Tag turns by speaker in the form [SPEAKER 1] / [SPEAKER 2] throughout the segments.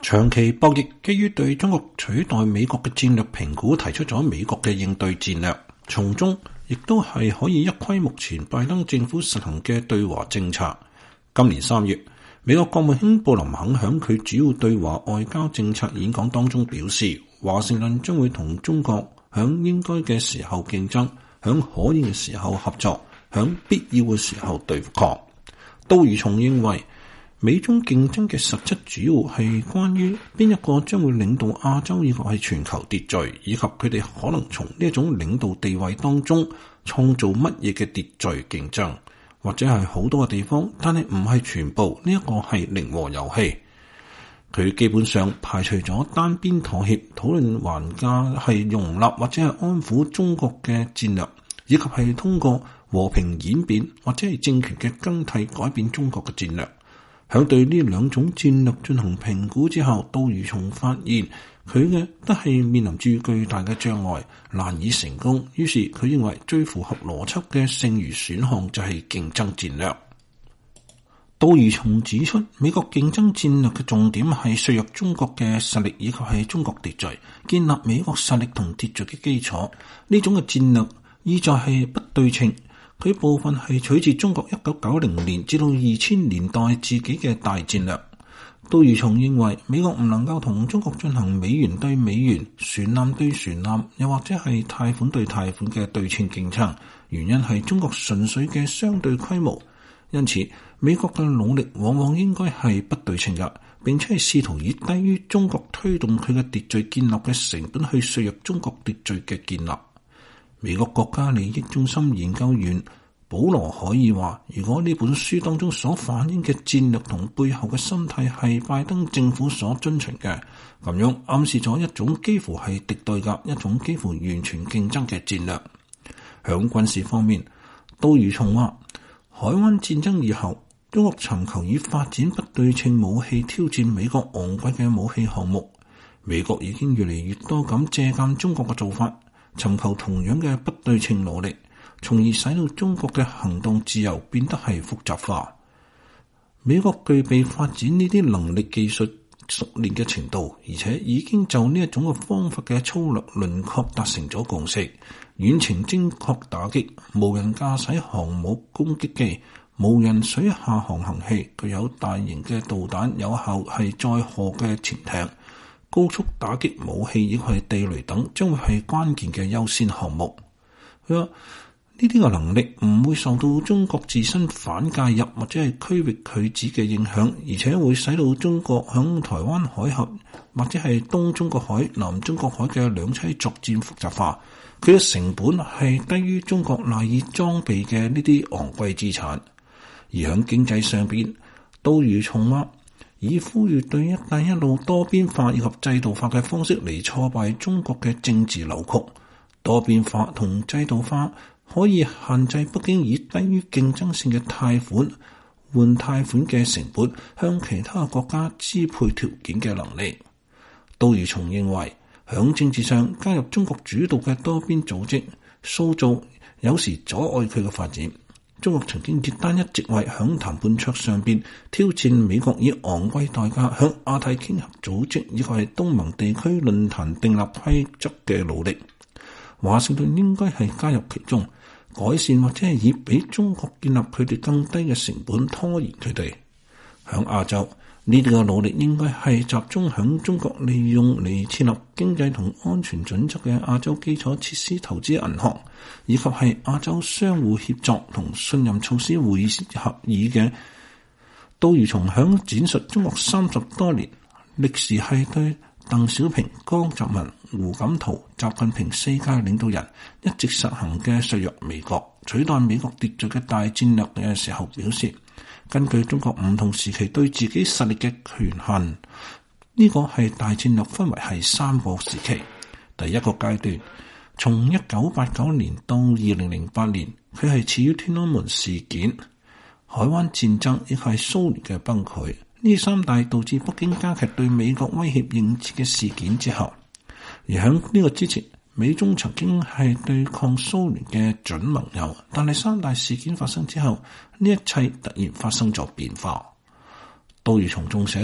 [SPEAKER 1] 長期博弈基於對中國取代美國嘅戰略評估，提出咗美國嘅應對戰略，從中亦都係可以一窺目前拜登政府實行嘅對華政策。今年3月，美國國務卿布林肯響佢主要對華外交政策演講當中表示，華盛頓將會同中國響應該嘅時候競爭，響可以嘅時候合作，響必要嘅時候對抗。杜如松認為，美中競爭嘅實質主要係關於邊一個將會領導亞洲以及係全球秩序，以及佢哋可能從呢一種領導地位當中創造乜嘢嘅秩序競爭，或者係好多嘅地方，但係唔係全部。呢一個係零和遊戲，佢基本上排除咗單邊妥協、討論還價係容納或者係安撫中國嘅戰略，以及係通過和平演變或者係政權嘅更替改變中國嘅戰略。響對呢兩種戰略進行評估之後，杜如松發現佢嘅都係面臨住巨大嘅障礙，難以成功。於是佢認為最符合邏輯嘅剩餘選項就係競爭戰略。杜如松指出，美國競爭戰略嘅重點係削弱中國嘅實力以及係中國秩序，建立美國實力同秩序嘅基礎。呢種嘅戰略意在係不對稱。佢部分係取自中國1990年至到2000年代自己嘅大戰略。杜如松認為，美國唔能夠同中國進行美元對美元、船艦對船艦，又或者係貸款對貸款嘅對稱競爭，原因係中國純粹嘅相對規模。因此，美國嘅努力往往應該係不對稱嘅，並且係試圖以低於中國推動佢嘅秩序建立嘅成本去削弱中國秩序嘅建立。美國國家利益中心研究員保羅海爾話，如果呢本書當中所反映嘅戰略同背後嘅心態係拜登政府所遵循嘅，咁樣暗示咗一種幾乎係敵對嘅一種幾乎完全競爭嘅戰略。響軍事方面，杜如松話，海灣戰爭以後，中國尋求以發展不對稱武器挑戰美國昂貴嘅武器項目，美國已經越嚟越多咁借鑒中國嘅做法，尋求同樣嘅不對稱努力，從而使到中國嘅行動自由變得係複雜化。美國具備發展呢啲能力技術熟練嘅程度，而且已經就呢一種嘅方法嘅粗略輪廓達成咗共識。遠程精確打擊、無人駕駛航母攻擊機、無人水下航行器、具有大型嘅導彈、有效係載荷嘅潛艇、高速打擊武器以及係地雷等，將會係關鍵嘅優先項目。佢話呢啲嘅能力唔會受到中國自身反介入或者係區域拒止嘅影響，而且會使到中國響台灣海峽或者係東中國海、南中國海嘅兩棲作戰複雜化。佢嘅成本係低於中國賴以裝備嘅呢啲昂貴資產。而響經濟上邊，杜如松話，以呼籲對一帶一路多邊化以及制度化嘅方式嚟挫敗中國嘅政治扭曲。多邊化同制度化可以限制北京以低於競爭性嘅貸款換貸款嘅成本向其他國家支配條件嘅能力。杜如松認為，響政治上加入中國主導嘅多邊組織塑造，有時阻礙佢嘅發展。中國曾經以單一席位響談判桌上邊挑戰美國以昂貴代價響亞太經合組織以及係東盟地區論壇訂立規則嘅努力。華盛頓應該係加入其中，改善或者係以比中國建立佢哋更低嘅成本拖延佢哋。響亞洲，呢啲嘅努力應該係集中響中國利用嚟設立經濟同安全準則嘅亞洲基礎設施投資銀行，以及係亞洲相互協作同信任措施會議合議嘅。杜如松響展述中國30多年歷時係對鄧小平、江澤民、胡錦濤、習近平4屆領導人一直實行嘅削弱美國、取代美國秩序嘅大戰略嘅時候表示，根據中國唔同時期對自己實力嘅權限，呢個係大戰略分為係3個時期。第一個階段，從1989年到2008年，佢係始於天安門事件、海灣戰爭，亦係蘇聯嘅崩潰。呢3大導致北京加劇對美國威脅認知嘅事件之後，而喺呢個之前，美中曾經係對抗蘇聯嘅準盟友，但係3大事件發生之後，呢一切突然發生咗變化。杜如松仲寫道，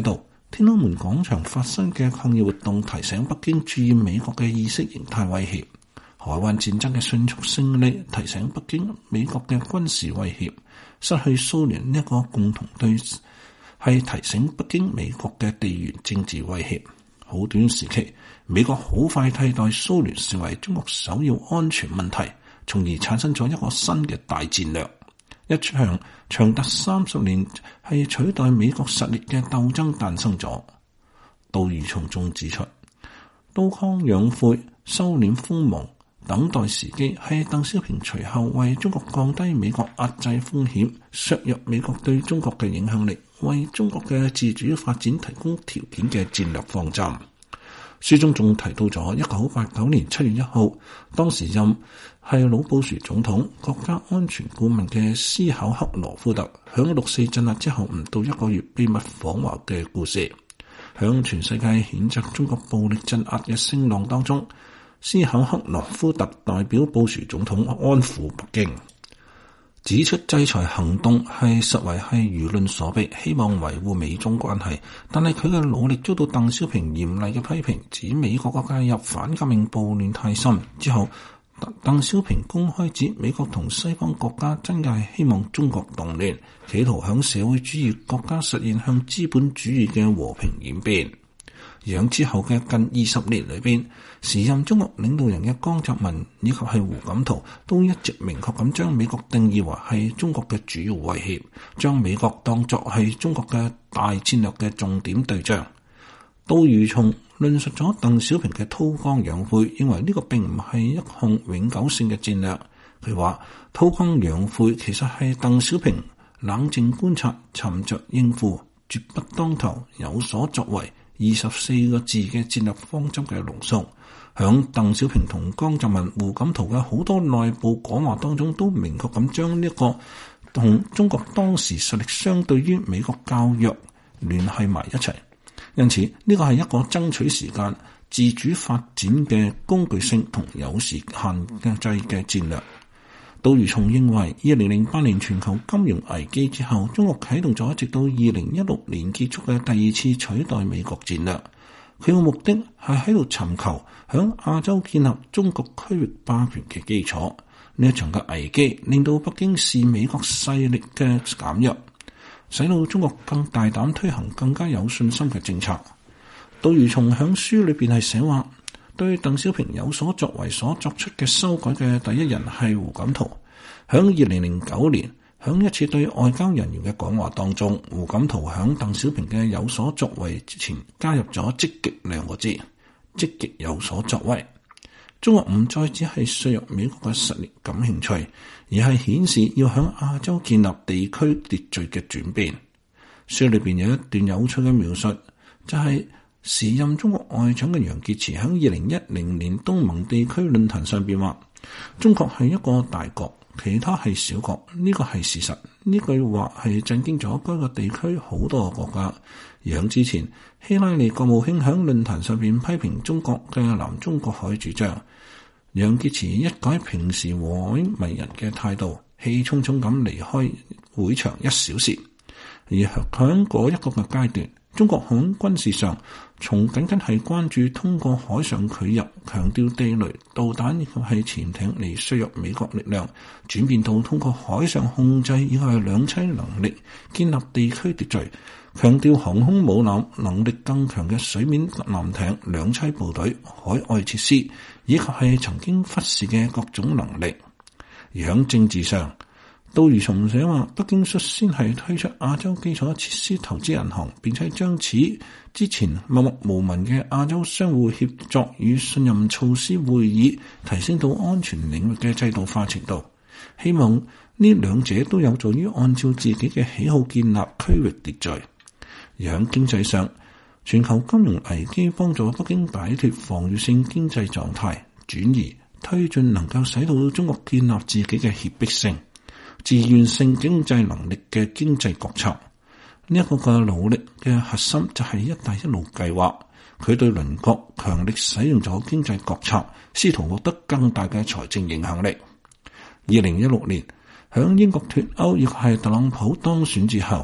[SPEAKER 1] 天安門廣場發生嘅抗議活動提醒北京注意美國嘅意識形態威脅。海灣戰爭嘅迅速勝利提醒北京美國嘅軍事威脅。失去蘇聯呢一個共同對手係提醒北京美國嘅地緣政治威脅。好短時期，美國好快替代蘇聯成為中國首要安全問題，從而產生咗一個新嘅大戰略。一場長達30年係取代美國實力嘅鬥爭誕生咗。杜如從仲指出，韜光養晦、收斂鋒芒、等待時機係鄧小平隨後為中國降低美國壓制風險、削弱美國對中國嘅影響力、為中國嘅自主發展提供條件嘅戰略方針。書中仲提到咗1989年7月1號，當時任係老布殊總統國家安全顧問嘅斯考克羅夫特，響6.4鎮壓之後唔到1個月秘密訪華嘅故事。響全世界譴責中國暴力鎮壓嘅聲浪當中，斯考克羅夫特代表布殊總統安撫北京，指出制裁行動係實為係輿論所逼，希望維護美中關係，但係佢嘅努力遭到鄧小平嚴厲嘅批評，指美國嘅介入反革命暴亂太深。之後鄧小平公開指美國同西方國家真嘅係希望中國動亂，企圖向社會主義國家實現向資本主義嘅和平演變。而喺之後嘅近20年裏邊，時任中國領導人嘅江澤民以及係胡錦濤都一直明確咁將美國定義為係中國嘅主要威脅，將美國當作係中國嘅大戰略嘅重點對象。杜如從論述咗鄧小平嘅韜光養晦，認為呢個並唔係一項永久性嘅戰略。佢話韜光養晦其實係鄧小平冷靜觀察、沉着應付、絕不當頭、有所作為24個字嘅戰略方針嘅濃縮。響鄧小平同江澤民、胡錦濤嘅好多內部講話當中，都明確咁將呢個同中國當時實力相對於美國較弱聯繫埋一齊。因此呢個係一個爭取時間、自主發展嘅工具性同有時限制嘅戰略。杜如從認為2008年全球金融危機之後，中國啟動咗直到2016年結束嘅第二次取代美國戰略。佢嘅目的係喺度尋求響亞洲建立中國區域霸權嘅基礎。呢一場嘅危機令到北京視美國勢力嘅減弱，使到中國更大膽推行更加有信心嘅政策。杜如從響書裏邊係寫話，對鄧小平有所作為所作出嘅修改嘅第一人係胡錦濤。響2009年，響一次對外交人員嘅講話當中，胡錦濤響鄧小平嘅有所作為之前加入咗積極2個字，積極有所作為。中國唔再只係削弱美國嘅實力感興趣，而係顯示要響亞洲建立地區秩序嘅轉變。書裏邊有一段有趣嘅描述，就係時任中國外長嘅楊潔篪響2010年東盟地區論壇上邊話，中國係一個大國，其他係小國，呢個係事實。呢句話係震驚咗該個地區好多個國家。而之前，希拉里國務卿響論壇上邊批評中國嘅南中國海主張，楊潔篪一改平時和藹迷人嘅態度，氣沖沖咁離開會場1小時。而響嗰一個嘅階段，中國響軍事上從僅僅係關注通過海上拒入，強調地雷、導彈以及係潛艇嚟削弱美國力量，轉變到通過海上控制以及係兩棲能力建立地區秩序，強調航空母艦能力更強嘅水面艦艇、兩棲部隊、海外設施，以及係曾經忽視嘅各種能力。而響政治上，杜如從寫話，北京率先係推出亞洲基礎設施投資銀行，並且將此之前默默無聞嘅亞洲相互協作與信任措施會議提升到安全領域嘅制度化程度，希望呢兩者都有助於按照自己嘅喜好建立區域秩序。而喺經濟上，全球金融危機幫助北京擺脫防禦性經濟狀態，轉移推進能夠使到中國建立自己嘅脅迫性、自願性經濟能力嘅經濟國策。呢一個嘅努力嘅核心就係一帶一路計劃，佢對鄰國強力使用咗經濟國策，試圖獲得更大嘅財政影響力。2016年，響英國脫歐亦係特朗普當選之後，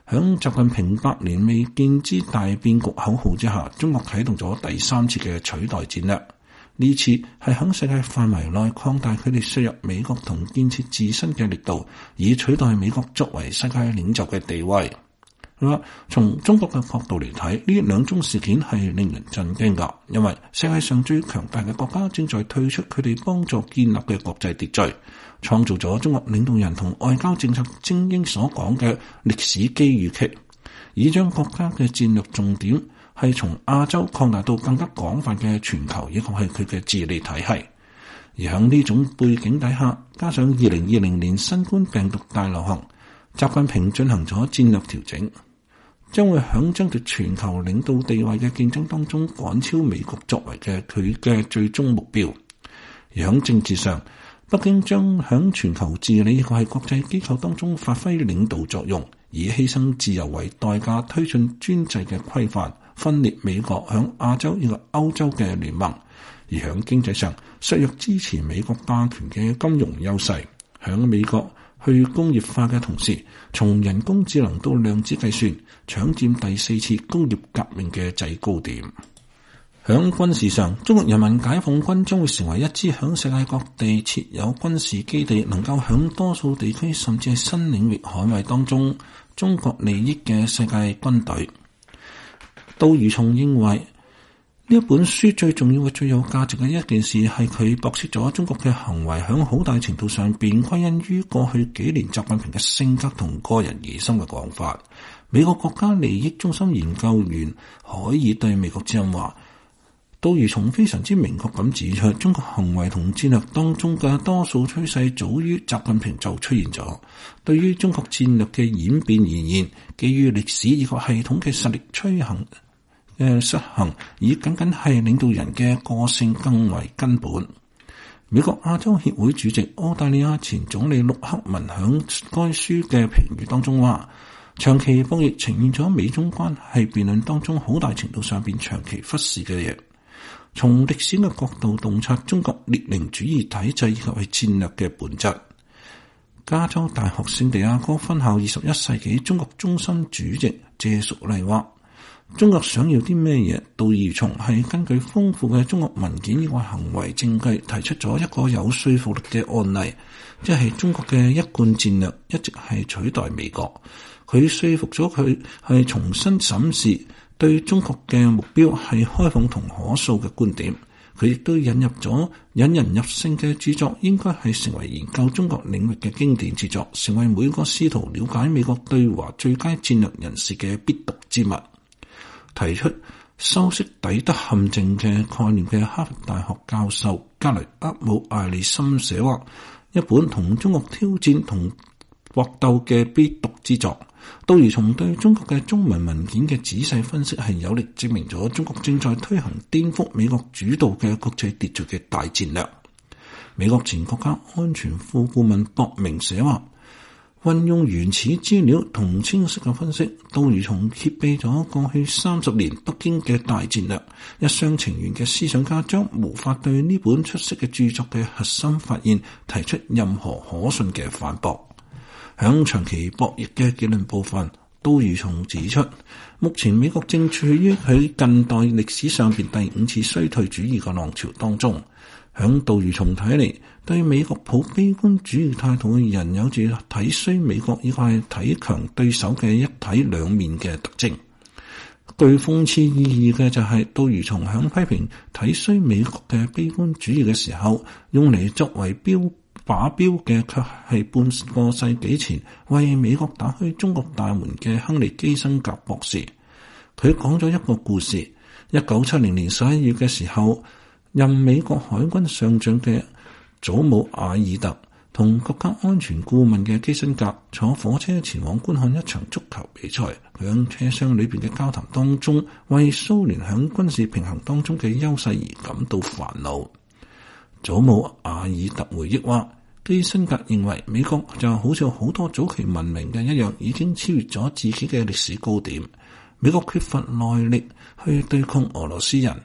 [SPEAKER 1] 響習近平百年未見之大變局口號之下，中國啟動咗第三次嘅取代戰略。呢次係響世界範圍內擴大佢哋削弱美國同建設自身嘅力度，以取代美國作為世界領袖嘅地位。佢話從中國嘅角度嚟睇，呢兩宗事件係令人震驚㗎，因為世界上最強大嘅國家正在退出佢哋幫助建立嘅國際秩序，創造咗中國領導人同外交政策精英所講嘅歷史機遇期，以將國家嘅戰略重點係從亞洲擴大到更加廣泛嘅全球，以及係佢嘅治理體系。而喺呢種背景底下，加上2020年新冠病毒大流行，習近平進行咗戰略調整，將會喺爭奪全球領導地位嘅競爭當中趕超美國作為嘅佢嘅最終目標。而喺政治上，北京將喺全球治理以及係國際機構當中發揮領導作用，以犧牲自由為代價推進專制嘅規範，分裂美國響亞洲以及歐洲嘅聯盟；而響經濟上，削弱支持美國霸權嘅金融優勢，響美國去工業化嘅同時，從人工智能到量子計算，搶佔第四次工業革命嘅制高點。響軍事上，中國人民解放軍將會成為一支響世界各地設有軍事基地，能夠響多數地區甚至係新領域捍衛當中中國利益嘅世界軍隊。杜如松認為，呢一本書最重要嘅、最有價值嘅一件事係佢駁斥咗中國嘅行為響好大程度上便歸因於過去幾年習近平嘅性格同個人疑心嘅講法。美國國家利益中心研究員可以對美國之音話，杜如松非常之明確咁指出，中國行為同戰略當中嘅多數趨勢早於習近平就出現咗。對於中國戰略嘅演變而言，基於歷史以及系統嘅實力趨行失衡，以僅僅係領導人嘅個性更為根本。美國亞洲協會主席、澳大利亞前總理陸克文響該書嘅評語當中話，長期博弈呈現咗美中關係辯論當中好大程度上邊長期忽視嘅嘢。從歷史嘅角度洞察中國列寧主義體制以及係戰略嘅本質。加州大學聖地亞哥分校21世紀中國中心主席謝淑麗話，中國想要啲咩嘢？杜如松係根據豐富嘅中國文件以及行為證據，提出咗一個有說服力嘅案例，即係中國嘅一貫戰略一直係取代美國。佢說服咗佢係重新審視對中國嘅目標係開放同可塑嘅觀點。佢亦都引入咗引人入勝嘅著作，應該係成為研究中國領域嘅經典著作，成為每個試圖了解美國對華最佳戰略人士嘅必讀之物。提出修昔底德陷阱嘅概念嘅哈佛大學教授加雷厄姆艾利森寫話，一本同中國挑戰同搏鬥嘅必讀之作。杜如松對中國嘅中文文件嘅仔細分析係有力證明咗中國正在推行顛覆美國主導嘅國際秩序嘅大戰略。美國前國家安全副顧問博明寫話，運用原始資料同清晰嘅分析，杜如松揭秘咗過去30年北京嘅大戰略。一廂情願嘅思想家將無法對呢本出色嘅著作嘅核心發現提出任何可信嘅反駁。響長期博弈嘅結論部分，杜如松指出，目前美國正處於佢近代歷史上邊第5次衰退主義嘅浪潮當中。響杜如松睇嚟，對美國抱悲觀主義態度嘅人有住睇衰美國以及係睇強對手嘅一體兩面嘅特徵。具諷刺意義嘅就係杜如松響批評睇衰美國嘅悲觀主義嘅時候，用嚟作為靶標嘅卻係半個世紀前為美國打開中國大門嘅亨利基辛格博士。佢講咗一個故事：1970年11月嘅時候，任美國海軍上將嘅祖姆瓦爾特同國家安全顧問嘅基辛格坐火車前往觀看一場足球比賽。佢喺車廂裏邊嘅交談當中，為蘇聯喺軍事平衡當中嘅優勢而感到煩惱。祖姆瓦爾特回憶話，基辛格認為美國就好似好多早期文明嘅一樣，已經超越咗自己嘅歷史高點。美國缺乏耐力去對抗俄羅斯人，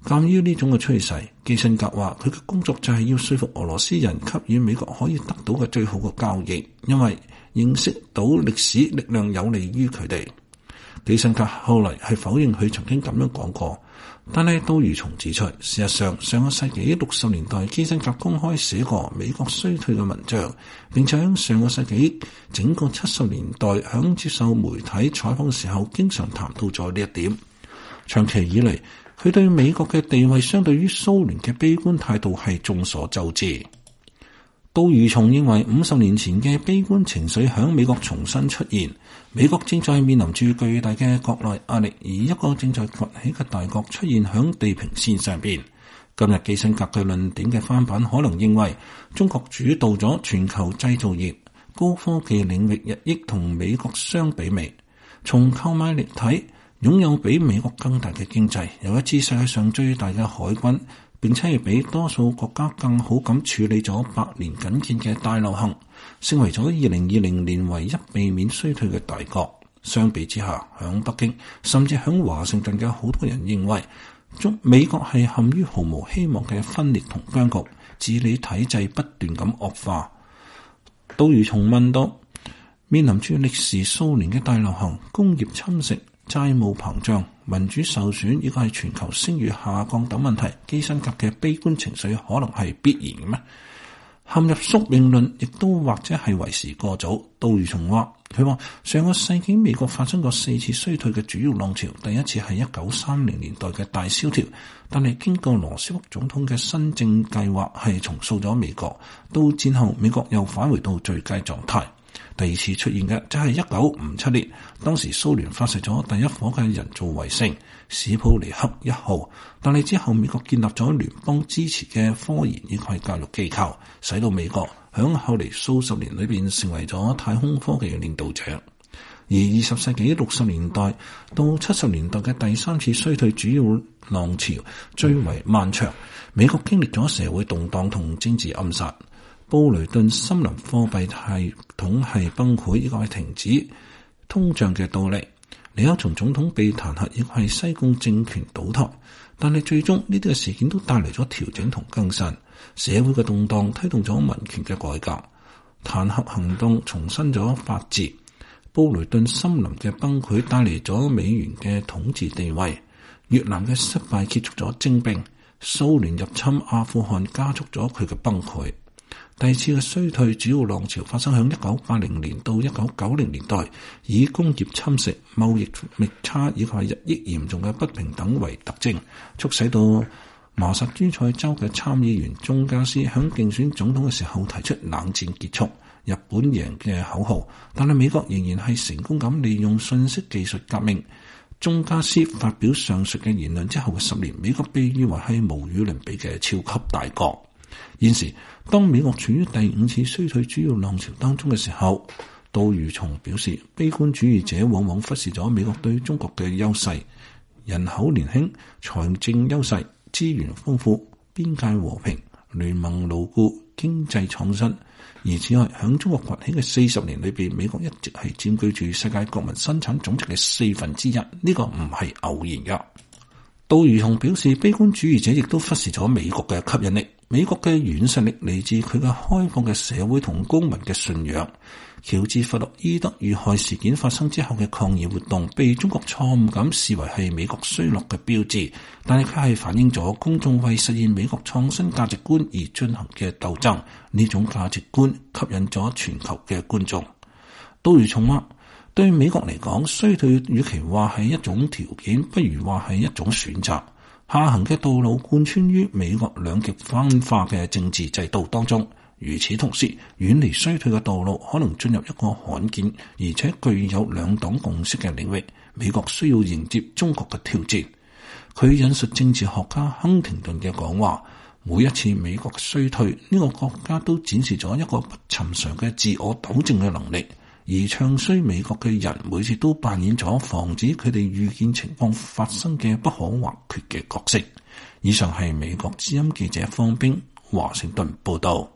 [SPEAKER 1] 鑒於呢種嘅趨勢，基辛格話佢嘅工作就係要說服俄羅斯人給予美國可以得到嘅最好嘅交易，因為認識到歷史力量有利於佢哋。基辛格後來係否認佢曾經咁樣講過，但係杜如松指出，事實上上個世紀60年代基辛格公開寫過美國衰退嘅文章，並且喺上個世紀整個70年代響接受媒體採訪嘅時候經常談到咗呢一點。長期以嚟，佢對美國嘅地位相對於蘇聯嘅悲觀態度係眾所周知。杜如松認為50年前嘅悲觀情緒響美國重新出現，美國正在面臨住巨大嘅國內壓力，而一個正在崛起嘅大國出現響地平線上邊。今日基辛格嘅論點嘅翻版可能認為中國主導咗全球製造業，高科技領域日益同美國相媲美，從購買力睇，擁有比美國更大嘅經濟，有一支世界上最大嘅海軍，並且係比多數國家更好咁處理咗百年僅見嘅大流行，成為咗2020年唯一避免衰退嘅大國。相比之下，響北京甚至響華盛頓嘅好多人認為，美國係陷於毫無希望嘅分裂同僵局，治理體制不斷咁惡化。杜如松問到，面臨住歷時數年嘅大流行、工業侵蝕、債務膨脹、民主受損，以及係全球聲譽下降等問題，基辛格嘅悲觀情緒可能係必然嘅咩？陷入宿命論亦都或者係為時過早。杜如松話，佢話上個世紀美國發生過4次衰退嘅主要浪潮，第一次係1930年代嘅大蕭條，但係經過羅斯福總統嘅新政計劃係重塑咗美國，到戰後美國又返回到最佳狀態。第二次出現嘅就係1957年，當時蘇聯發射咗第一顆嘅人造衛星史普尼克1號，但係之後美國建立咗聯邦支持嘅科研以及教育機構，使到美國響後嚟數十年裏邊成為咗太空科技嘅領導者。而20世紀60年代到70年代嘅第三次衰退主要浪潮最為漫長，美國經歷咗社會動盪同政治暗殺。布雷頓森林貨幣系統係崩潰，呢個係停止通脹嘅到嚟。尼克松總統被彈劾，亦係西貢政權倒台。但係最終呢啲嘅事件都帶嚟咗調整同更新，社會嘅動盪推動咗民權嘅改革，彈劾行動重申咗法治。布雷頓森林嘅崩潰帶嚟咗美元嘅統治地位。越南嘅失敗結束咗徵兵，蘇聯入侵阿富汗加速咗佢嘅崩潰。第二次嘅衰退主要浪潮發生喺1980年到1990年代，以工業侵蝕、貿易逆差以及日益嚴重嘅不平等為特徵，促使到麻薩諸塞州嘅參議員鐘加斯喺競選總統嘅時候提出冷戰結束、日本贏嘅口號，但係美國仍然係成功咁利用信息技術革命。鐘加斯發表上述嘅言論之後嘅10年，美國被譽為係無與倫比嘅超級大國。現時，當美國處於第5次衰退主要浪潮當中嘅時候，杜如松表示，悲觀主義者往往忽視咗美國對中國嘅優勢：人口年輕、財政優勢、資源豐富、邊界和平、聯盟牢固、經濟創新。而此外，響中國崛起嘅40年裏邊，美國一直係佔據住世界國民生產總值嘅1/4，呢個唔係偶然噶。杜如松表示，悲觀主義者亦都忽視咗美國嘅吸引力。美國嘅軟實力嚟自佢嘅開放嘅社會同公民嘅信仰。喬治弗洛伊德遇害事件發生之後嘅抗議活動，被中國錯誤咁視為係美國衰落嘅標誌，但係佢係反映咗公眾為實現美國創新價值觀而進行嘅鬥爭。呢種價值觀吸引咗全球嘅觀眾。杜如松話，對美國嚟講，衰退與其話係一種條件，不如話係一種選擇。下行嘅道路貫穿於美國兩極分化嘅政治制度當中，與此同時，遠離衰退嘅道路可能進入一個罕見而且具有兩黨共識嘅領域。美國需要迎接中國嘅挑戰。佢引述政治學家亨廷頓嘅講話，每一次美國嘅衰退，呢個國家都展示咗一個不尋常嘅自我糾正嘅能力。而唱衰美國嘅人每次都扮演咗防止佢哋預見情況發生嘅不可或缺嘅角色。以上係美國之音記者方冰華盛頓報道。